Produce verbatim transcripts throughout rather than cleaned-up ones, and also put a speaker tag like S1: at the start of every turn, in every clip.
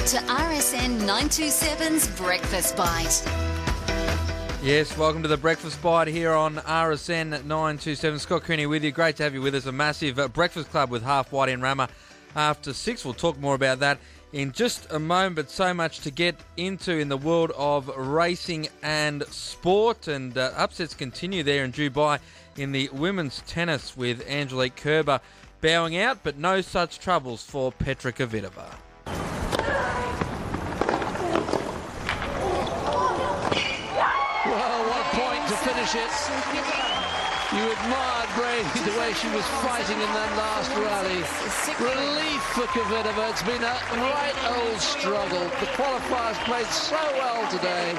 S1: to R S N nine twenty-seven's Breakfast Bite.
S2: Yes, welcome to the Breakfast Bite here on R S N nine twenty-seven. Scott Cooney with you. Great to have you with us. A massive uh, breakfast club with Half White and Rama after six. We'll talk more about that in just a moment, but so much to get into in the world of racing and sport. And uh, upsets continue there in Dubai in the women's tennis with Angelique Kerber bowing out, but no such troubles for Petra Kvitova.
S3: Well, what a point to finish it. You admired Brady, the way she was fighting in that last rally. Relief for Kvitova. It's been a right old struggle. The qualifiers played so well today.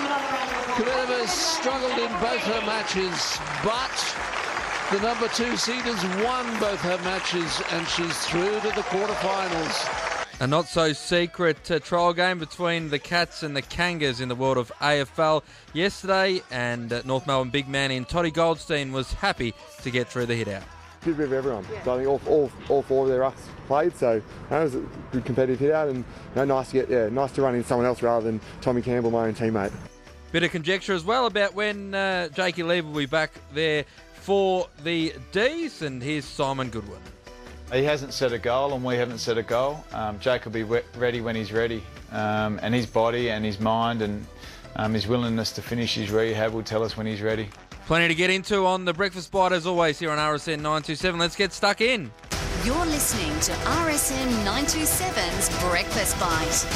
S3: Kvitova struggled in both her matches, but the number two seeders won both her matches, and she's through to the quarterfinals.
S2: A not-so-secret uh, trial game between the Cats and the Kangas in the world of A F L yesterday, and uh, North Melbourne big man in Toddy Goldstein was happy to get through the hit-out.
S4: Good bit of everyone. Yeah. So I think all, all, all four of their us played, so that was a good competitive hit-out, and you know, nice to get, yeah, nice to run in someone else rather than Tommy Campbell, my own teammate.
S2: Bit of conjecture as well about when uh, Jakey Lever will be back there for the D's, and here's Simon Goodwin.
S5: He hasn't set a goal and we haven't set a goal. Um, Jake will be re- ready when he's ready, um, and his body and his mind and um, his willingness to finish his rehab will tell us when he's ready.
S2: Plenty to get into on the Breakfast Bite as always here on R S N nine twenty-seven. Let's get stuck in.
S1: You're listening to R S N nine twenty-seven's Breakfast Bite.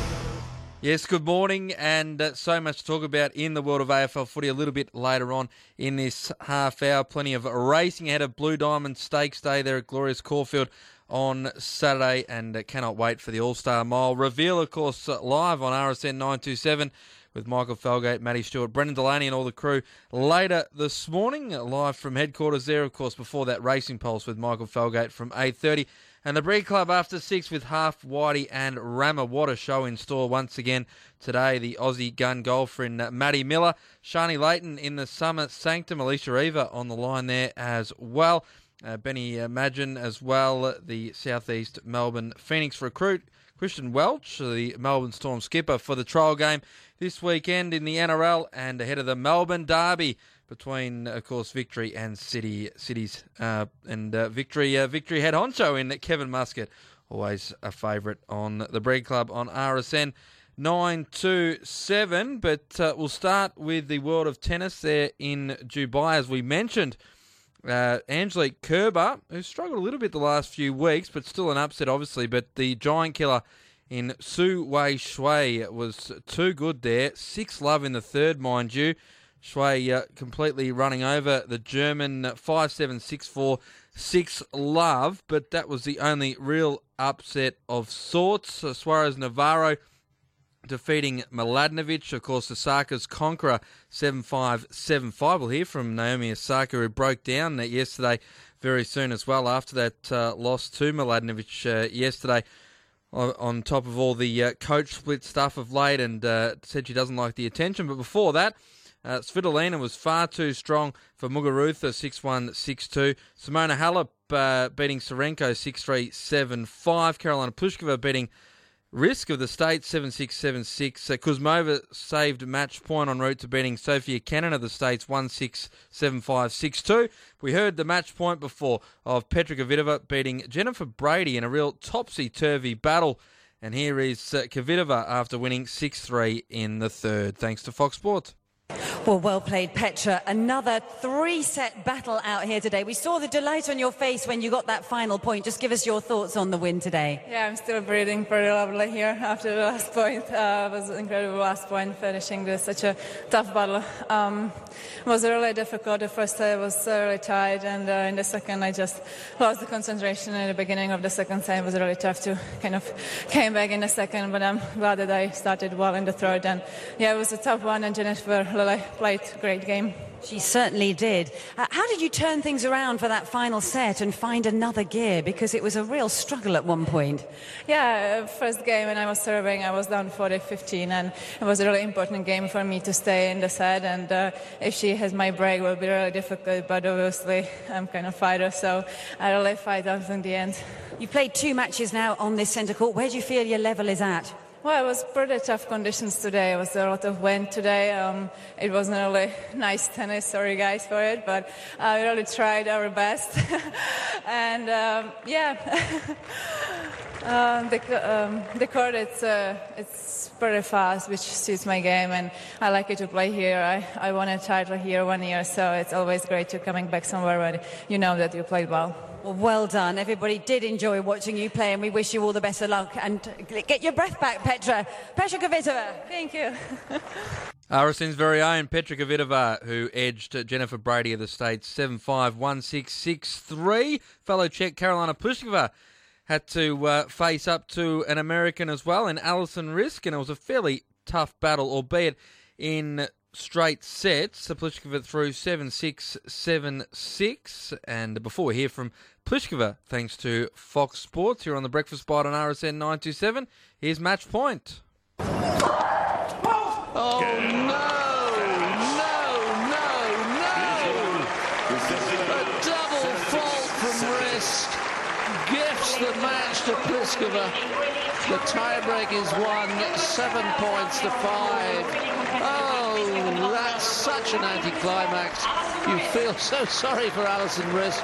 S2: Yes, good morning, and uh, so much to talk about in the world of A F L footy a little bit later on in this half hour. Plenty of racing ahead of Blue Diamond Stakes Day there at Glorious Caulfield on Saturday, and uh, cannot wait for the All-Star Mile reveal, of course, uh, live on R S N nine twenty-seven with Michael Felgate, Matty Stewart, Brendan Delaney and all the crew later this morning, uh, live from headquarters there, of course, before that Racing Pulse with Michael Felgate from eight thirty. And the Breed Club after six with Half, Whitey and Rama. What a show in store once again today. The Aussie gun golfer in uh, Maddie Miller. Shani Layton in the Summer Sanctum. Alicia Eva on the line there as well. Uh, Benny uh, Madgen as well. Uh, the Southeast Melbourne Phoenix recruit. Christian Welch, the Melbourne Storm skipper for the trial game this weekend in the N R L, and ahead of the Melbourne Derby between, of course, Victory and City Cities, uh, and uh, Victory uh, Victory head honcho in Kevin Muscat, always a favourite on the Breed Club on R S N nine twenty-seven. But uh, we'll start with the world of tennis there in Dubai, as we mentioned. Uh, Angelique Kerber, who struggled a little bit the last few weeks, but still an upset, obviously. But the giant killer in Su Wei Shui was too good there. Six love in the third, mind you. Shui uh, completely running over the German five seven, six four, six love, but that was the only real upset of sorts. Uh, Suarez Navarro defeating Mladenovic, of course, Osaka's conqueror, seven five, seven five. We'll hear from Naomi Osaka, who broke down uh, yesterday very soon as well after that uh, loss to Mladenovic uh, yesterday, on, on top of all the uh, coach split stuff of late, and uh, said she doesn't like the attention. But before that, Uh, Svitolina was far too strong for Muguruza, six one, six two. Simona Halep uh, beating Serenko, six three, seven five. Carolina Pliskova beating Risk of the State, seven six, seven six. Uh, Kuzmova saved match point en route to beating Sophia Kenin of the States, one six, seven five, six two. We heard the match point before of Petra Kvitova beating Jennifer Brady in a real topsy-turvy battle. And here is uh, Kvitova after winning six three in the third, thanks to Fox Sports.
S6: Well, well played, Petra. Another three-set battle out here today. We saw the delight on your face when you got that final point. Just give us your thoughts on the win today.
S7: Yeah, I'm still breathing pretty lovely here after the last point. Uh, it was an incredible last point, finishing this such a tough battle. Um, it was really difficult. The first set was uh, really tight, and uh, in the second I just lost the concentration in the beginning of the second set. It was really tough to kind of came back in the second, but I'm glad that I started well in the third. And yeah, it was a tough one, and Jennifer Lily played a great game.
S6: She certainly did. Uh, how did you turn things around for that final set and find another gear? Because it was a real struggle at one point.
S7: Yeah, first game when I was serving, I was down forty fifteen, and it was a really important game for me to stay in the set. And uh, if she has my break, it will be really difficult. But obviously, I'm kind of fighter, so I really fight until the end.
S6: You played two matches now on this centre court. Where do you feel your level is at?
S7: Well, it was pretty tough conditions today. It was a lot of wind today. Um, it wasn't really nice tennis, sorry guys for it, but uh, we really tried our best. and um, yeah, uh, the, um, the court, it's, uh, it's pretty fast, which suits my game, and I like it to play here. I, I won a title here one year, so it's always great to coming back somewhere where you know that you played well.
S6: Well, well done. Everybody did enjoy watching you play, and we wish you all the best of luck. And get your breath back, Petra. Petra Kvitova.
S7: Thank you.
S2: R S N's very own Petra Kvitova, who edged Jennifer Brady of the States seven five, one six, six three. Fellow Czech Karolina Pliskova had to uh, face up to an American as well, in Alison Risk, and it was a fairly tough battle, albeit in straight sets. Pliskova through seven six, seven six. And before we hear from Pliskova, thanks to Fox Sports here on the Breakfast Bite on R S N nine two seven, here's Match Point.
S3: Oh, no, no, no, no. A double fault from Risk gifts the match to Pliskova. The tiebreak is won, seven points to five. Oh, that's such an anticlimax. You feel so sorry for Alison Risk.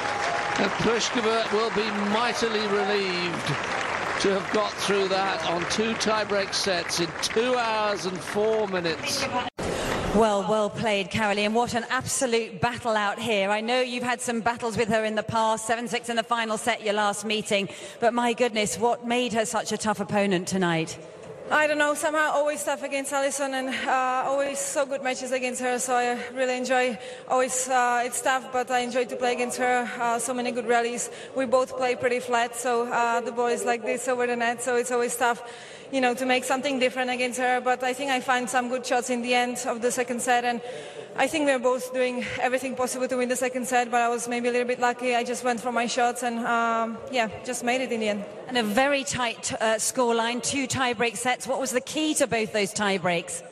S3: And Pliskova will be mightily relieved to have got through that on two tiebreak sets in two hours and four minutes.
S6: Well, well played, Caroline. What an absolute battle out here. I know you've had some battles with her in the past, seven six in the final set, your last meeting. But my goodness, what made her such a tough opponent tonight?
S7: I don't know, somehow always tough against Alison, and uh, always so good matches against her, so I really enjoy, always uh, it's tough, but I enjoy to play against her, uh, so many good rallies. We both play pretty flat, so uh, the ball is like this over the net, so it's always tough, you know, to make something different against her, but I think I find some good shots in the end of the second set, and I think we're both doing everything possible to win the second set, but I was maybe a little bit lucky. I just went for my shots and, um, yeah, just made it in the end.
S6: And a very tight uh, scoreline, two tie-break sets. What was the key to both those tie-breaks?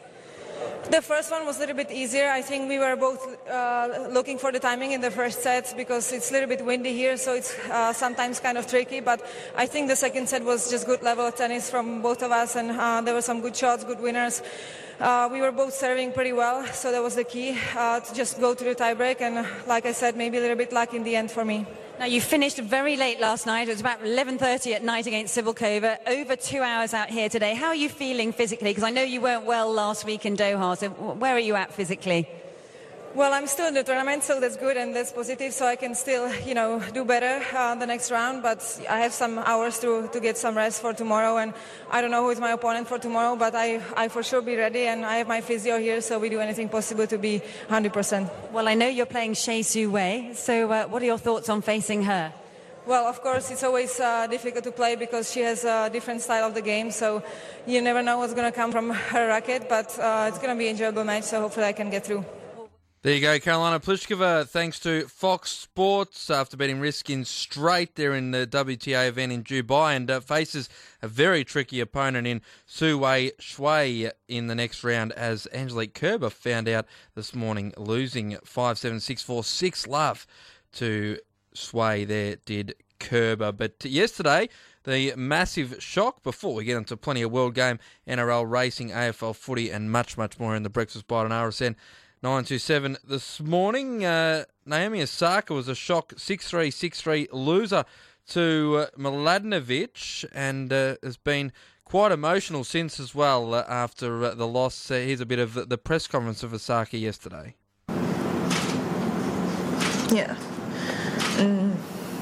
S7: The first one was a little bit easier. I think we were both uh, looking for the timing in the first set because it's a little bit windy here, so it's uh, sometimes kind of tricky. But I think the second set was just good level of tennis from both of us, and uh, there were some good shots, good winners. Uh, we were both serving pretty well, so that was the key, uh, to just go to the tiebreak. And like I said, maybe a little bit luck in the end for me.
S6: Now, you finished very late last night. It was about eleven thirty at night against Cibulkova. Over two hours out here today. How are you feeling physically? Because I know you weren't well last week in Doha. So where are you at physically?
S7: Well, I'm still in the tournament, so that's good and that's positive, so I can still, you know, do better uh, the next round, but I have some hours to, to get some rest for tomorrow, and I don't know who is my opponent for tomorrow, but I, I for sure be ready, and I have my physio here, so we do anything possible to be one hundred percent.
S6: Well, I know you're playing Hsieh Su Wei, so uh, what are your thoughts on facing her?
S7: Well, of course, it's always uh, difficult to play because she has a different style of the game, so you never know what's going to come from her racket, but uh, it's going to be an enjoyable match, so hopefully I can get through.
S2: There you go, Karolina Pliskova, thanks to Fox Sports after beating Risk in straight there in the W T A event in Dubai, and uh, faces a very tricky opponent in Su Wei Shui in the next round, as Angelique Kerber found out this morning, losing five seven, six four, six love to Shui there, did Kerber. But yesterday, the massive shock, before we get into plenty of World Game, N R L racing, A F L footy and much, much more in the Breakfast Bite on R S N nine two seven this morning. uh, Naomi Osaka was a shock six three, six three loser to uh, Mladenovic, and uh, has been quite emotional since as well uh, after uh, the loss. Uh, here's a bit of the press conference of Osaka yesterday.
S8: Yeah. Mm.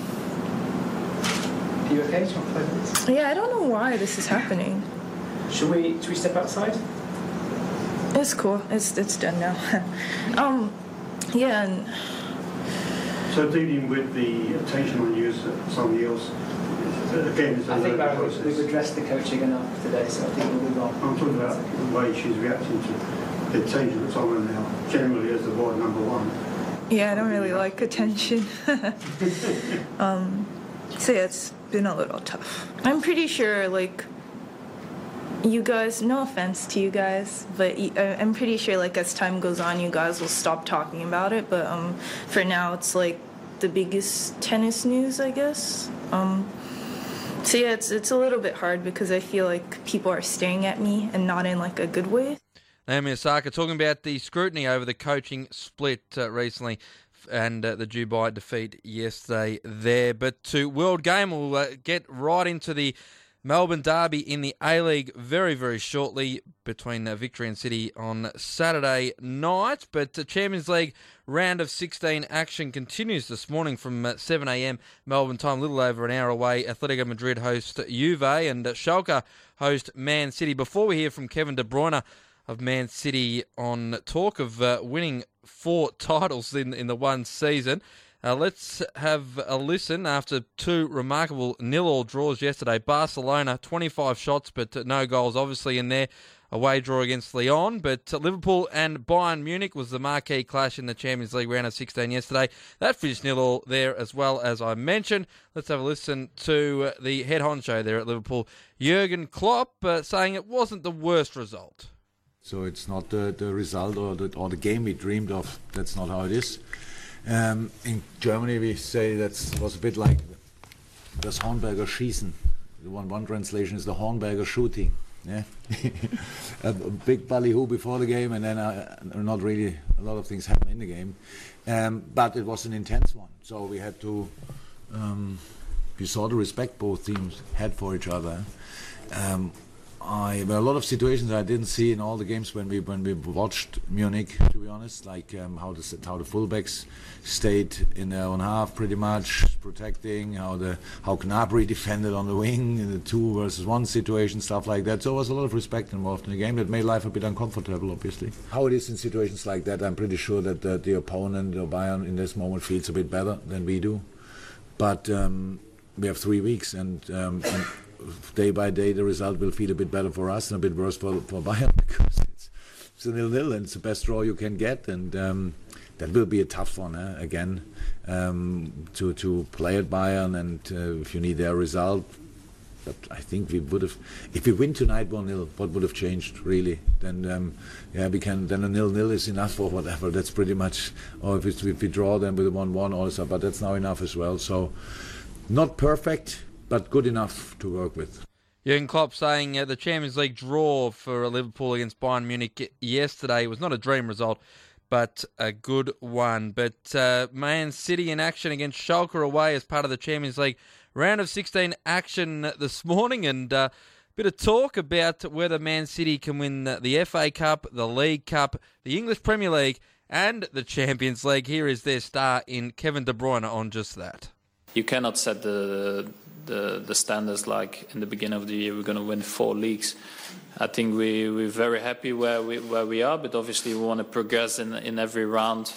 S9: Are you okay? Do you want five minutes?
S8: Yeah, I don't know why this is happening.
S9: Should we, should we step outside?
S8: It's cool. It's it's done now. um, yeah. And
S10: so dealing with the attention on you as somebody else, again, it's
S9: I think Barry,
S10: process.
S9: we've addressed the coaching enough today, so I think we'll move on.
S10: I'm talking about the way she's reacting to the attention that's on her now, generally as the world number one.
S8: yeah, I don't really like attention. um, so yeah, it's been a little tough. I'm pretty sure, like, you guys, no offense to you guys, but I'm pretty sure, like, as time goes on, you guys will stop talking about it. But um, for now, it's like the biggest tennis news, I guess. Um, So yeah, it's it's a little bit hard because I feel like people are staring at me and not in like a good way.
S2: Naomi Osaka talking about the scrutiny over the coaching split uh, recently and uh, the Dubai defeat yesterday there. But to World Game, we'll uh, get right into the Melbourne Derby in the A-League very, very shortly between uh, Victory and City on Saturday night. But the Champions League round of sixteen action continues this morning from uh, seven a.m. Melbourne time, a little over an hour away. Atletico Madrid host Juve and uh, Schalke host Man City. Before we hear from Kevin De Bruyne of Man City on talk of uh, winning four titles in, in the one season, Uh, let's have a listen after two remarkable nil-all draws yesterday. Barcelona, twenty-five shots, but no goals obviously in there. Away draw against Lyon, but Liverpool and Bayern Munich was the marquee clash in the Champions League round of sixteen yesterday. That finished nil-all there as well, as I mentioned. Let's have a listen to the head honcho there at Liverpool, Jurgen Klopp, uh, saying it wasn't the worst result.
S11: So it's not the, the result or the, or the game we dreamed of. That's not how it is. Um, in Germany, we say that was a bit like das Hornberger Schießen. The one, one translation is the Hornberger shooting. Yeah, a, a big ballyhoo before the game, and then uh, not really a lot of things happen in the game. Um, but it was an intense one, so we had to. Um, we saw the respect both teams had for each other. Um, I, there were a lot of situations I didn't see in all the games when we when we watched Munich, to be honest, like um, how the how the fullbacks stayed in their own half pretty much protecting, how the how Gnabry defended on the wing in the two versus one situation, stuff like that. So there was a lot of respect involved in the game that made life a bit uncomfortable, obviously. How it is in situations like that, I'm pretty sure that the, the opponent, or Bayern, in this moment feels a bit better than we do. But um, we have three weeks and. Um, and day by day the result will feel a bit better for us and a bit worse for, for Bayern because it's, it's a nil-nil and it's the best draw you can get, and um, that will be a tough one eh? again um, to to play at Bayern, and uh, if you need their result. But I think we would have, if we win tonight one nil, what would have changed really? Then um, yeah, we can. Then a nil-nil is enough or whatever. That's pretty much. Or if, it's, if we draw them with a one-one also, but that's now enough as well. So not perfect, but good enough to work with.
S2: Jurgen Klopp saying uh, the Champions League draw for Liverpool against Bayern Munich yesterday was not a dream result, but a good one. But uh, Man City in action against Schalke away as part of the Champions League round of sixteen action this morning, and a uh, bit of talk about whether Man City can win the F A Cup, the League Cup, the English Premier League, and the Champions League. Here is their star in Kevin De Bruyne on just that.
S12: You cannot set the the, the standards like in the beginning of the year we're going to win four leagues. I think we, we're very happy where we where we are, but obviously we want to progress in in every round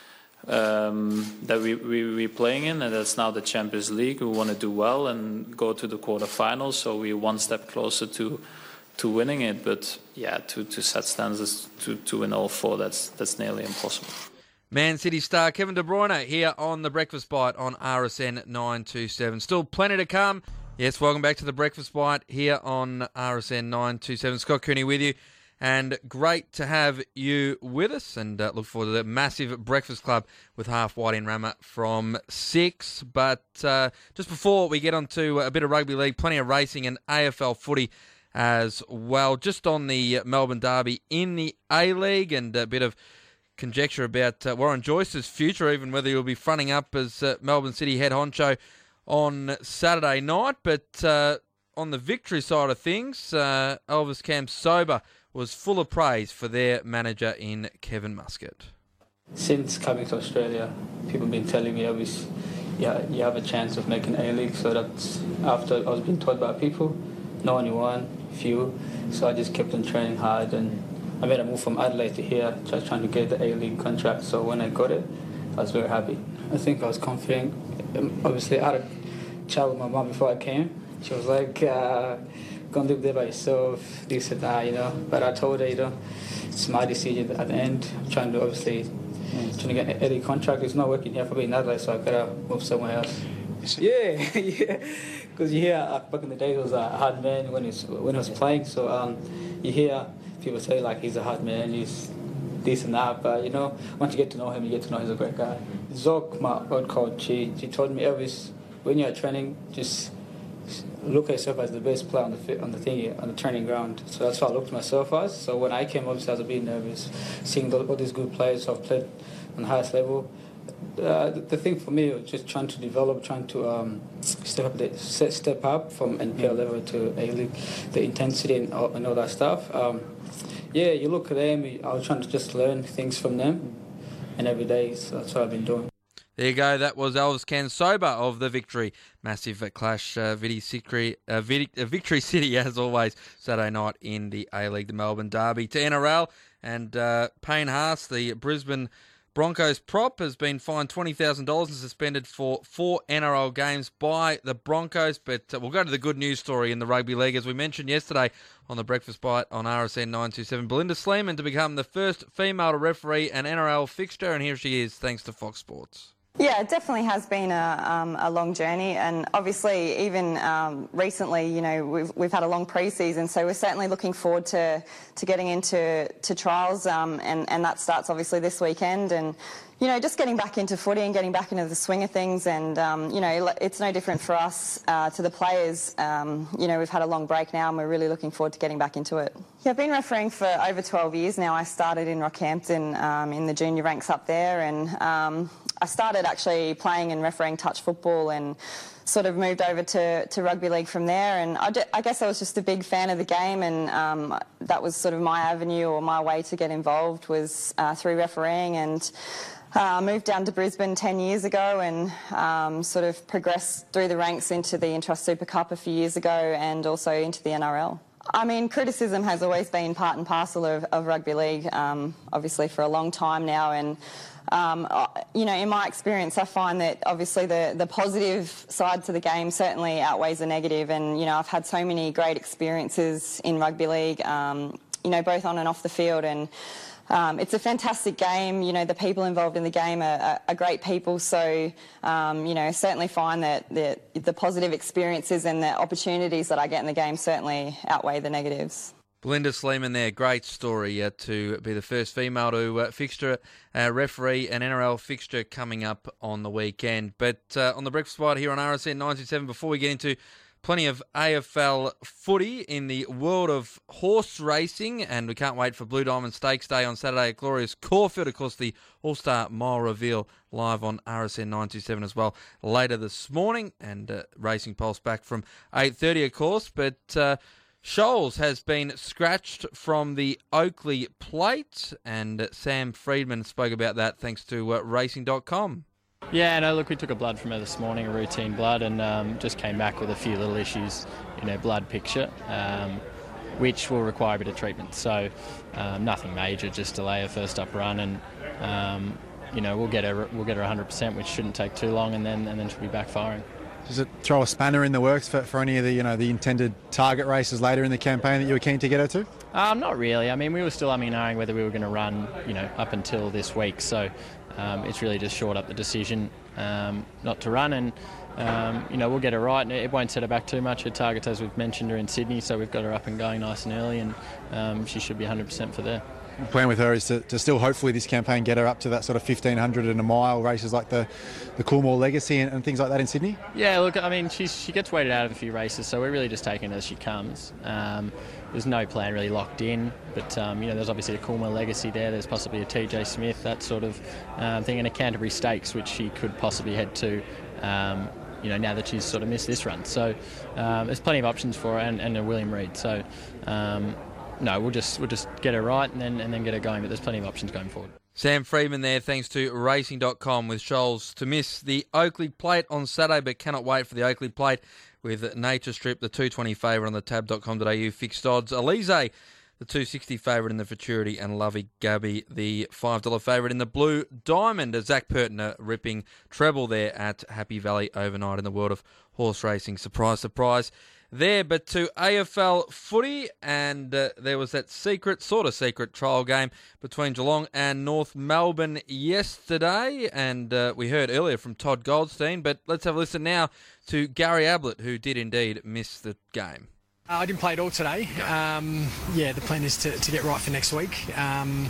S12: um, that we, we, we're playing in, and that's now the Champions League. We want to do well and go to the quarterfinals, so we're one step closer to to winning it. But yeah, to, to set standards to, to win all four, that's that's nearly impossible.
S2: Man City star Kevin De Bruyne here on The Breakfast Bite on R S N nine twenty-seven. Still plenty to come. Yes, welcome back to The Breakfast Bite here on R S N nine twenty-seven. Scott Cooney with you, and great to have you with us, and uh, look forward to the massive Breakfast Club with Half White in Rama from six. But uh, just before we get on to a bit of rugby league, plenty of racing and A F L footy as well. Just on the Melbourne Derby in the A-League, and a bit of conjecture about uh, Warren Joyce's future, even whether he'll be fronting up as uh, Melbourne City head honcho on Saturday night. But uh, on the Victory side of things, uh, Elvis Kamsoba was full of praise for their manager in Kevin Muscat.
S9: Since coming to Australia, people have been telling me, Elvis, yeah, you have a chance of making A-League. So that's after I was being told by people, not only one, few. So I just kept on training hard, and I made a move from Adelaide to here, just trying to get the A-League contract. So when I got it, I was very happy. I think I was confident. Obviously, I had a chat with my mom before I came. She was like, uh, go and live there by yourself, this and that, you know. But I told her, you know, it's my decision at the end. I'm trying to, obviously, trying to get an A-League contract. It's not working here for me in Adelaide, so I gotta move somewhere else. Yeah, yeah. Because you hear, uh, back in the day, he was a hard man when he was, when he was playing. So um, you hear people say, like, he's a hard man, he's this and that, but, you know, once you get to know him, you get to know he's a great guy. Zok, my old coach, she, she told me, Elvis, when you're training, just look at yourself as the best player on the fi- on the thingy, on the training ground. So that's what I looked at myself as. So when I came, obviously I was a bit nervous, seeing the, all these good players who have played on the highest level. Uh, the, the thing for me was just trying to develop, trying to um, step up, the, step up from N P L level to A League, the intensity and all, and all that stuff. Um, yeah, you look at them. I was trying to just learn things from them, and every day, so that's what I've been doing.
S2: There you go. That was Elvis Cansoba of the Victory. Massive clash, uh, Victory, uh, Victory City, as always, Saturday night in the A-League, the Melbourne Derby. To N R L, and uh, Payne Haas, the Brisbane Broncos prop, has been fined twenty thousand dollars and suspended for four N R L games by the Broncos. But uh, we'll go to the good news story in the Rugby League. As we mentioned yesterday on the Breakfast Bite on R S N nine two seven, Belinda Sleeman to become the first female to referee an N R L fixture, and here she is, thanks to Fox Sports.
S13: Yeah, it definitely has been a, um, a long journey, and obviously even um, recently, you know, we've, we've had a long pre-season, so we're certainly looking forward to, to getting into to trials, um, and, and that starts obviously this weekend, and, you know, just getting back into footy and getting back into the swing of things, and, um, you know, it's no different for us uh, to the players. Um, you know, we've had a long break now and we're really looking forward to getting back into it. Yeah, I've been refereeing for over twelve years now. I started in Rockhampton um, in the junior ranks up there, and um, I started actually playing and refereeing touch football and sort of moved over to, to rugby league from there, and I, I guess I was just a big fan of the game, and um, that was sort of my avenue or my way to get involved was uh, through refereeing, and I uh, moved down to Brisbane ten years ago and um, sort of progressed through the ranks into the Intrust Super Cup a few years ago and also into the N R L. I mean, criticism has always been part and parcel of, of rugby league, um, obviously for a long time now, and Um, you know, in my experience, I find that obviously the, the positive side to the game certainly outweighs the negative, and, you know, I've had so many great experiences in rugby league, um, you know, both on and off the field, and um, it's a fantastic game. You know, the people involved in the game are, are, are great people, so, um, you know, certainly find that the, the positive experiences and the opportunities that I get in the game certainly outweigh the negatives.
S2: Belinda Sleeman there, great story uh, to be the first female to uh, fixture, uh, referee an N R L fixture coming up on the weekend. But uh, on the Breakfast Bite here on R S N nine two seven, before we get into plenty of A F L footy in the world of horse racing, and we can't wait for Blue Diamond Stakes Day on Saturday at glorious Caulfield. Of course, the All-Star Mile Reveal live on R S N nine two seven as well later this morning, and uh, Racing Pulse back from eight thirty, of course. But Uh, Shoals has been scratched from the Oakley plate, and Sam Friedman spoke about that thanks to uh, racing dot com.
S14: Yeah, no, look, we took a blood from her this morning, a routine blood, and um, just came back with a few little issues in her blood picture, um, which will require a bit of treatment. So um, nothing major, just delay her first up run, and um, you know, we'll get her we'll get her one hundred percent, which shouldn't take too long, and then and then she'll be back firing.
S15: Does it throw a spanner in the works for, for any of the, you know, the intended target races later in the campaign that you were keen to get her to?
S14: Um, not really. I mean, we were still umming and ahhing whether we were going to run, you know, up until this week. So um, it's really just short up the decision um, not to run, and um, you know, we'll get her right. And it won't set her back too much. Her targets, as we've mentioned, are in Sydney, so we've got her up and going nice and early, and um, she should be one hundred percent for there.
S15: The plan with her is to, to still hopefully this campaign get her up to that sort of fifteen hundred and a mile races like the, the Coolmore Legacy and, and things like that in Sydney?
S14: Yeah, look, I mean, she's, she gets weighted out of a few races, so we're really just taking it as she comes. Um, there's no plan really locked in, but um, you know, there's obviously a Coolmore Legacy there, there's possibly a T J Smith, that sort of um, thing, and a Canterbury Stakes, which she could possibly head to, um, you know, now that she's sort of missed this run. So um, there's plenty of options for her, and, and a William Reid. So um, no, we'll just we'll just get her right and then and then get her going, but there's plenty of options going forward.
S2: Sam Friedman there, thanks to racing dot com, with Shoals to miss the Oakley Plate on Saturday, but cannot wait for the Oakley Plate with Nature Strip, the two twenty favourite on the tab dot com dot a u fixed odds. Elise, the two sixty favourite in the Futurity, and Lovey Gabby, the five dollar favourite in the Blue Diamond. Zach Pertner ripping treble there at Happy Valley overnight in the world of horse racing. Surprise, surprise there. But to A F L footy, and uh, there was that secret, sort of secret trial game between Geelong and North Melbourne yesterday, and uh, we heard earlier from Todd Goldstein, but let's have a listen now to Gary Ablett, who did indeed miss the game.
S16: Uh, I didn't play at all today. Um, yeah, the plan is to, to get right for next week. Um,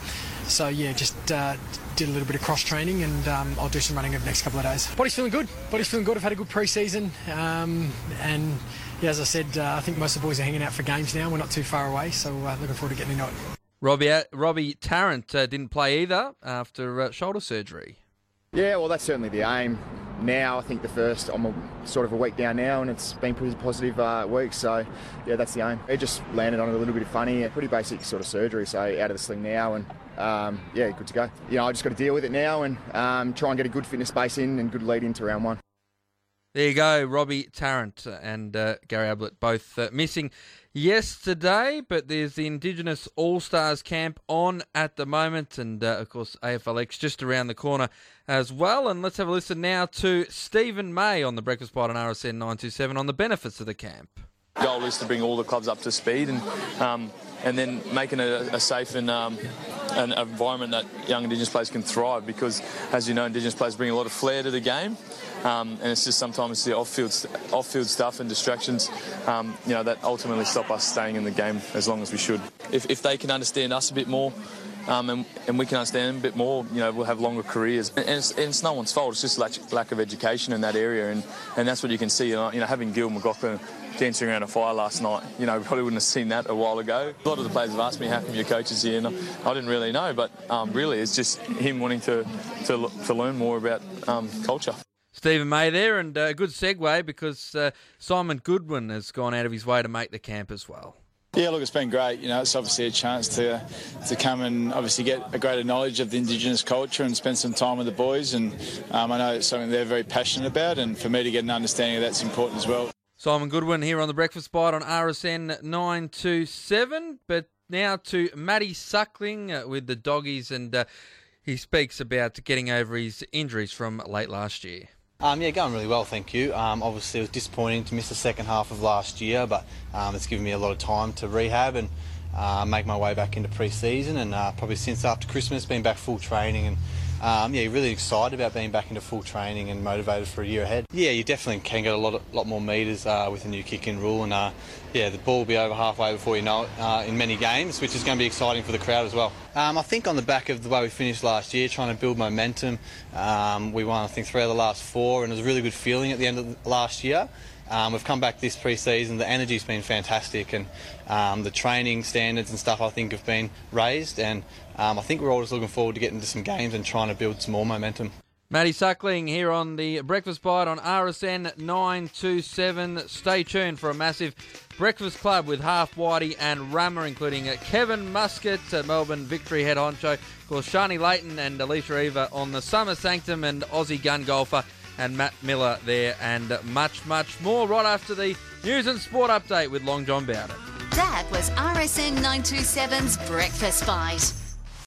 S16: So yeah, just uh, did a little bit of cross training, and um, I'll do some running over the next couple of days. Body's feeling good. Body's feeling good. I've had a good pre-season, um, and yeah, as I said, uh, I think most of the boys are hanging out for games now. We're not too far away, so uh, looking forward to getting into it.
S2: Robbie Robbie Tarrant uh, didn't play either after uh, shoulder surgery.
S17: Yeah, well, that's certainly the aim. Now, I think the first, I'm a, sort of a week down now, and it's been pretty positive uh, week, so yeah, that's the aim. It just landed on it a little bit funny, pretty basic sort of surgery, so out of the sling now, and um, yeah, good to go. You know, I just got to deal with it now and um, try and get a good fitness base in and good lead into round one.
S2: There you go, Robbie Tarrant and uh, Gary Ablett both uh, missing yesterday, but there's the Indigenous All-Stars camp on at the moment, and uh, of course A F L X just around the corner as well. And let's have a listen now to Stephen May on the Breakfast Bite on R S N nine two seven on the benefits of the camp.
S18: The goal is to bring all the clubs up to speed and um, and then making it a, a safe and um, an environment that young Indigenous players can thrive, because, as you know, Indigenous players bring a lot of flair to the game. Um, and it's just sometimes the off-field off-field stuff and distractions, um, you know, that ultimately stop us staying in the game as long as we should. If, if they can understand us a bit more, um, and, and we can understand them a bit more, you know, we'll have longer careers. And it's, and it's no one's fault. It's just lack, lack of education in that area, and, and that's what you can see. You know, you know, having Gil McLaughlin dancing around a fire last night, you know, we probably wouldn't have seen that a while ago. A lot of the players have asked me, how come your coach is here? And I didn't really know, but um, really it's just him wanting to, to, to learn more about um, culture.
S2: Stephen May there, and a good segue because uh, Simon Goodwin has gone out of his way to make the camp as well.
S19: Yeah, look, it's been great. You know, it's obviously a chance to to come and obviously get a greater knowledge of the Indigenous culture and spend some time with the boys. And um, I know it's something they're very passionate about, and for me to get an understanding of that's important as well.
S2: Simon Goodwin here on the Breakfast Bite on R S N nine two seven. But now to Matty Suckling uh, with the Doggies, and uh, he speaks about getting over his injuries from late last year.
S20: Um, yeah, going really well, thank you. Um, obviously, it was disappointing to miss the second half of last year, but um, it's given me a lot of time to rehab and uh, make my way back into pre-season. And uh, probably since after Christmas, been back full training, and um, yeah, really excited about being back into full training and motivated for a year ahead. Yeah, you definitely can get a lot, of, lot more metres uh, with the new kick-in rule, and uh, yeah, the ball will be over halfway before you know it uh, in many games, which is going to be exciting for the crowd as well. Um, I think on the back of the way we finished last year, trying to build momentum, um, we won I think three of the last four, and it was a really good feeling at the end of the last year. Um, we've come back this pre-season, the energy's been fantastic, and um, the training standards and stuff I think have been raised, and um, I think we're all just looking forward to getting into some games and trying to build some more momentum.
S2: Matty Suckling here on the Breakfast Bite on R S N nine two seven. Stay tuned for a massive Breakfast Club with Half Whitey and Rammer, including Kevin Muscat, Melbourne Victory head honcho, of course Shani Layton and Alicia Eva on the Summer Sanctum, and Aussie gun golfer and Matt Miller there, and much, much more right after the news and sport update with Long John Bowden.
S1: That was R S N nine two seven's Breakfast Bite.